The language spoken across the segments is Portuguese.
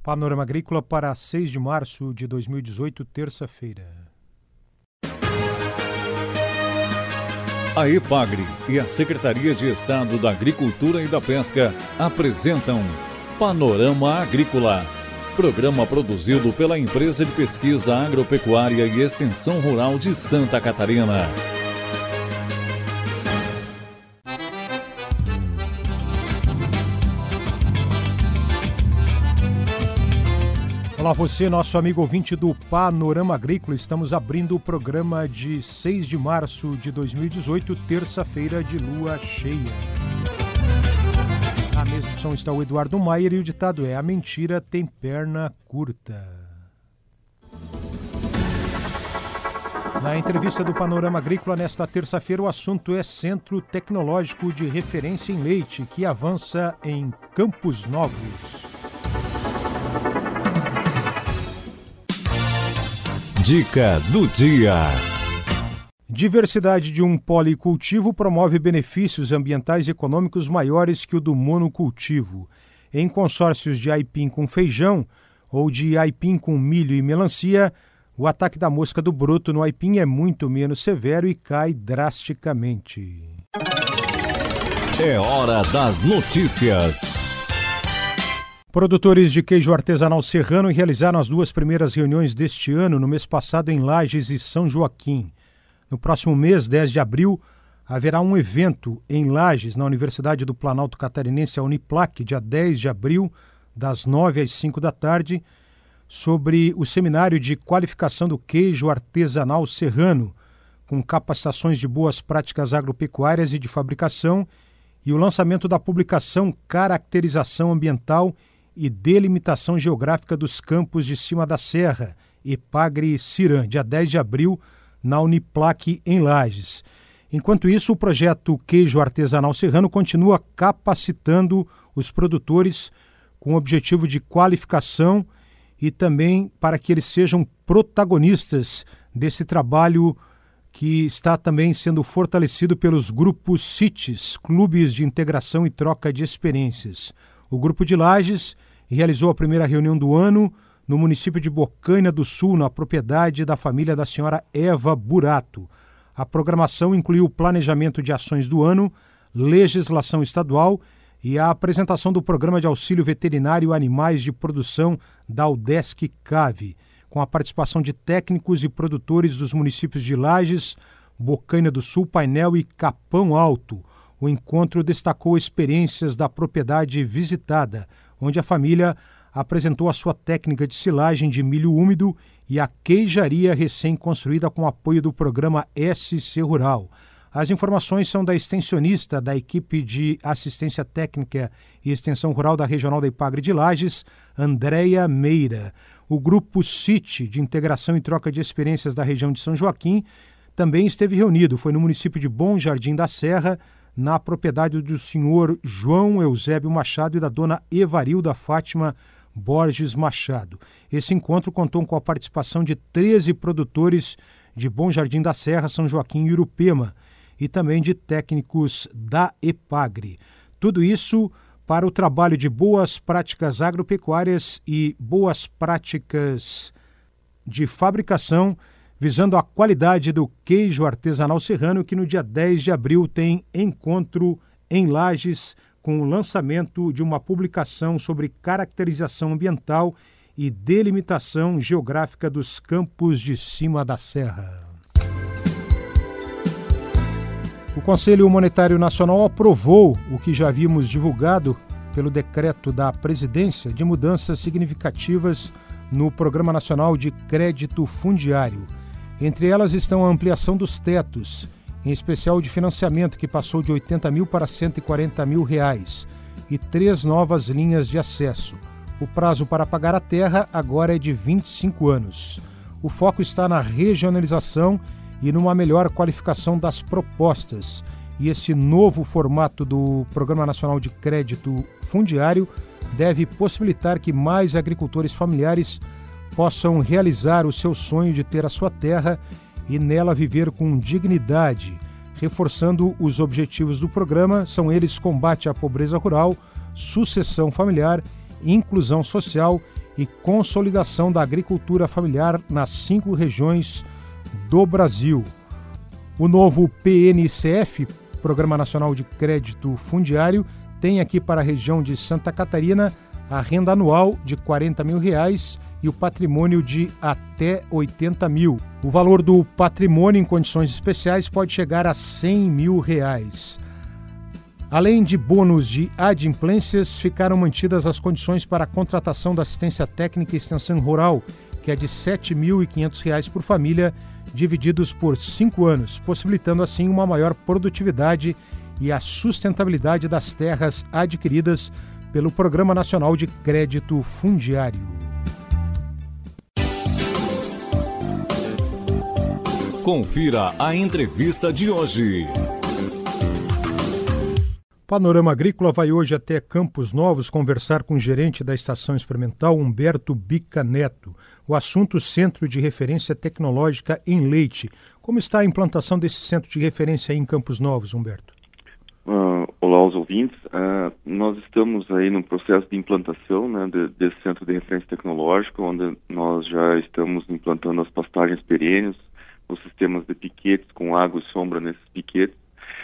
Panorama Agrícola para 6 de março de 2018, terça-feira. A EPAGRE e a Secretaria de Estado da Agricultura e da Pesca apresentam Panorama Agrícola, programa produzido pela Empresa de Pesquisa Agropecuária e Extensão Rural de Santa Catarina. Olá você, nosso amigo ouvinte do Panorama Agrícola. Estamos abrindo o programa de 6 de março de 2018, terça-feira de lua cheia. Na mesa de som está o Eduardo Maier e o ditado é: a mentira tem perna curta. Na entrevista do Panorama Agrícola nesta terça-feira, o assunto é Centro Tecnológico de Referência em Leite, que avança em Campos Novos. Dica do dia. Diversidade de um policultivo promove benefícios ambientais e econômicos maiores que o do monocultivo. Em consórcios de aipim com feijão ou de aipim com milho e melancia, o ataque da mosca do broto no aipim é muito menos severo e cai drasticamente. É hora das notícias. Produtores de queijo artesanal serrano realizaram as duas primeiras reuniões deste ano, no mês passado em Lages e São Joaquim. No próximo mês, 10 de abril, haverá um evento em Lages, na Universidade do Planalto Catarinense, a Uniplac, dia 10 de abril, das 9 às 5 da tarde, sobre o seminário de qualificação do queijo artesanal serrano, com capacitações de boas práticas agropecuárias e de fabricação, e o lançamento da publicação Caracterização Ambiental e Delimitação Geográfica dos Campos de Cima da Serra, EPAGRE-CIRAM, dia 10 de abril, na Uniplac, em Lages. Enquanto isso, o projeto Queijo Artesanal Serrano continua capacitando os produtores com o objetivo de qualificação e também para que eles sejam protagonistas desse trabalho que está também sendo fortalecido pelos grupos CITES, Clubes de Integração e Troca de Experiências. O grupo de Lages realizou a primeira reunião do ano no município de Bocaina do Sul, na propriedade da família da senhora Eva Burato. A programação incluiu o planejamento de ações do ano, legislação estadual e a apresentação do Programa de Auxílio Veterinário a Animais de Produção da UDESC-CAV, com a participação de técnicos e produtores dos municípios de Lages, Bocaina do Sul, Painel e Capão Alto. O encontro destacou experiências da propriedade visitada, onde a família apresentou a sua técnica de silagem de milho úmido e a queijaria recém-construída com apoio do programa SC Rural. As informações são da extensionista da equipe de assistência técnica e extensão rural da Regional da EPAGRE de Lages, Andréia Meira. O grupo CIT, de integração e troca de experiências da região de São Joaquim, também esteve reunido. Foi no município de Bom Jardim da Serra, na propriedade do senhor João Eusébio Machado e da dona Evarilda Fátima Borges Machado. Esse encontro contou com a participação de 13 produtores de Bom Jardim da Serra, São Joaquim e Urupema, e também de técnicos da EPAGRE. Tudo isso para o trabalho de boas práticas agropecuárias e boas práticas de fabricação, visando a qualidade do queijo artesanal serrano, que no dia 10 de abril tem encontro em Lages com o lançamento de uma publicação sobre caracterização ambiental e delimitação geográfica dos campos de cima da serra. O Conselho Monetário Nacional aprovou o que já havíamos divulgado pelo decreto da presidência de mudanças significativas no Programa Nacional de Crédito Fundiário. Entre elas estão a ampliação dos tetos, em especial de financiamento, que passou de R$ 80 mil para R$ 140 mil, e 3 novas linhas de acesso. O prazo para pagar a terra agora é de 25 anos. O foco está na regionalização e numa melhor qualificação das propostas. E esse novo formato do Programa Nacional de Crédito Fundiário deve possibilitar que mais agricultores familiares possam realizar o seu sonho de ter a sua terra e nela viver com dignidade. Reforçando os objetivos do programa, são eles: combate à pobreza rural, sucessão familiar, inclusão social e consolidação da agricultura familiar nas 5 regiões do Brasil. O novo PNCF, Programa Nacional de Crédito Fundiário, tem aqui para a região de Santa Catarina a renda anual de R$40 mil e o patrimônio de até R$80 mil. O valor do patrimônio em condições especiais pode chegar a R$100 mil. Além de bônus de adimplências, ficaram mantidas as condições para a contratação da assistência técnica e extensão rural, que é de R$ 7.500 por família, divididos por 5 anos, possibilitando assim uma maior produtividade e a sustentabilidade das terras adquiridas pelo Programa Nacional de Crédito Fundiário. Confira a entrevista de hoje. Panorama Agrícola vai hoje até Campos Novos conversar com o gerente da Estação Experimental, Humberto Bica Neto. O assunto Centro de Referência Tecnológica em Leite. Como está a implantação desse centro de referência aí em Campos Novos, Humberto? Olá aos ouvintes. Nós estamos aí no processo de implantação, né, desse Centro de Referência Tecnológica, onde nós já estamos implantando as pastagens perenes, os sistemas de piquetes com água e sombra nesses piquetes,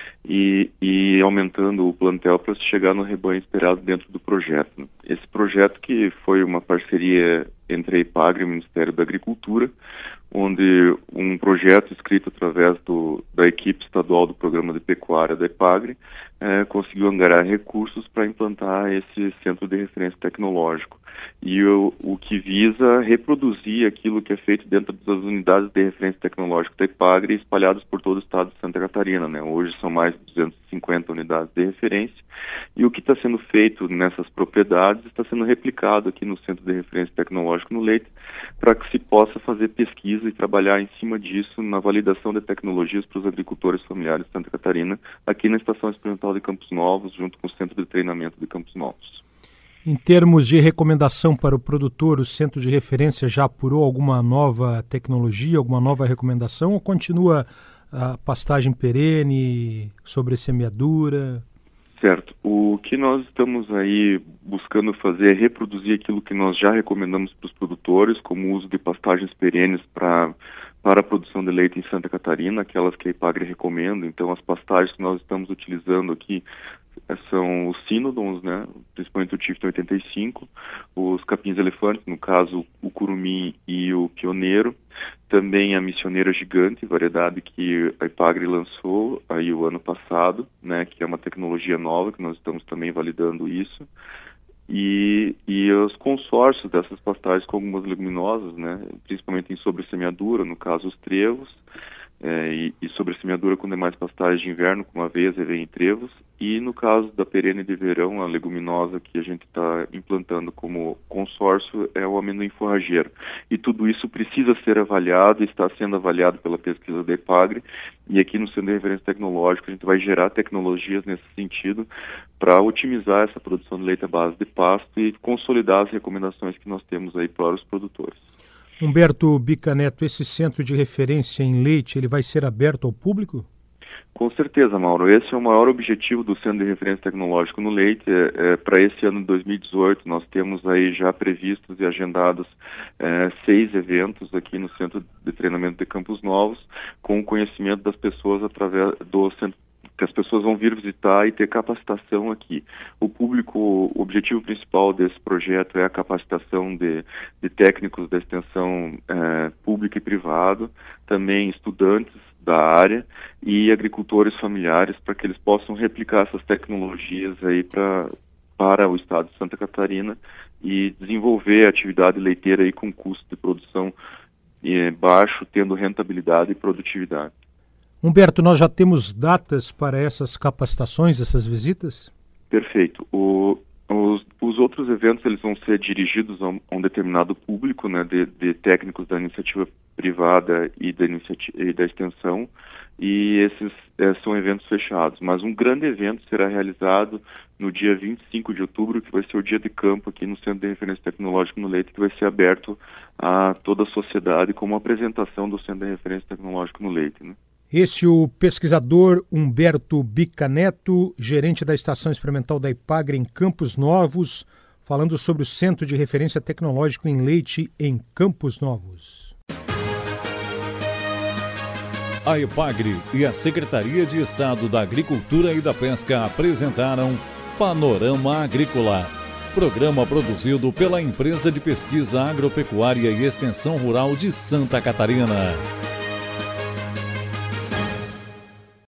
e aumentando o plantel para chegar no rebanho esperado dentro do projeto. Esse projeto que foi uma parceria entre a IPAGRE e o Ministério da Agricultura, onde um projeto escrito através da equipe estadual do Programa de Pecuária da IPAGRE conseguiu angariar recursos para implantar esse Centro de Referência Tecnológico. E o que visa reproduzir aquilo que é feito dentro das unidades de referência tecnológica da IPAGRE espalhadas por todo o estado de Santa Catarina, né? Hoje são mais de 250 unidades de referência, e o que está sendo feito nessas propriedades está sendo replicado aqui no Centro de Referência Tecnológico no Leite, para que se possa fazer pesquisa e trabalhar em cima disso na validação de tecnologias para os agricultores familiares de Santa Catarina, aqui na Estação Experimental de Campos Novos, junto com o Centro de Treinamento de Campos Novos. Em termos de recomendação para o produtor, o Centro de Referência já apurou alguma nova tecnologia, alguma nova recomendação, ou continua a pastagem perene, sobressemeadura? Certo. O que nós estamos aí buscando fazer é reproduzir aquilo que nós já recomendamos para os produtores, como o uso de pastagens perenes para a produção de leite em Santa Catarina, aquelas que a IPAGRE recomenda. Então, as pastagens que nós estamos utilizando aqui são os Sinodons, né, principalmente o Tifton 85, os capins-elefantes, no caso o curumim e o pioneiro, também a missioneira gigante, variedade que a IPAGRE lançou aí o ano passado, né, que é uma tecnologia nova, que nós estamos também validando isso, e os consórcios dessas pastagens com algumas leguminosas, né, principalmente em sobressemeadura, no caso os trevos, e sobressemeadura com demais pastagens de inverno, como aveia, aveia e trevos, e no caso da perene de verão, a leguminosa que a gente está implantando como consórcio é o amendoim forrageiro. E tudo isso precisa ser avaliado, está sendo avaliado pela pesquisa da IPAGRE, e aqui no Centro de Referência Tecnológica a gente vai gerar tecnologias nesse sentido para otimizar essa produção de leite à base de pasto e consolidar as recomendações que nós temos aí para os produtores. Humberto Bica Neto, esse centro de referência em leite, ele vai ser aberto ao público? Com certeza, Mauro. Esse é o maior objetivo do Centro de Referência Tecnológico no Leite. Para esse ano de 2018, nós temos aí já previstos e agendados 6 eventos aqui no Centro de Treinamento de Campos Novos, com o conhecimento das pessoas através do centro, que as pessoas vão vir visitar e ter capacitação aqui. O objetivo principal desse projeto é a capacitação de técnicos da extensão pública e privado, também estudantes da área e agricultores familiares, para que eles possam replicar essas tecnologias aí para o estado de Santa Catarina e desenvolver a atividade leiteira aí com custo de produção baixo, tendo rentabilidade e produtividade. Humberto, nós já temos datas para essas capacitações, essas visitas? Perfeito. Os outros eventos eles vão ser dirigidos a um determinado público, né, de técnicos da iniciativa privada e da extensão, e esses são eventos fechados. Mas um grande evento será realizado no dia 25 de outubro, que vai ser o dia de campo aqui no Centro de Referência Tecnológica no Leite, que vai ser aberto a toda a sociedade como apresentação do Centro de Referência Tecnológica no Leite, né? Esse é o pesquisador Humberto Bica Neto, gerente da Estação Experimental da IPAGRE em Campos Novos, falando sobre o Centro de Referência Tecnológico em Leite em Campos Novos. A EPAGRE e a Secretaria de Estado da Agricultura e da Pesca apresentaram Panorama Agrícola, programa produzido pela Empresa de Pesquisa Agropecuária e Extensão Rural de Santa Catarina.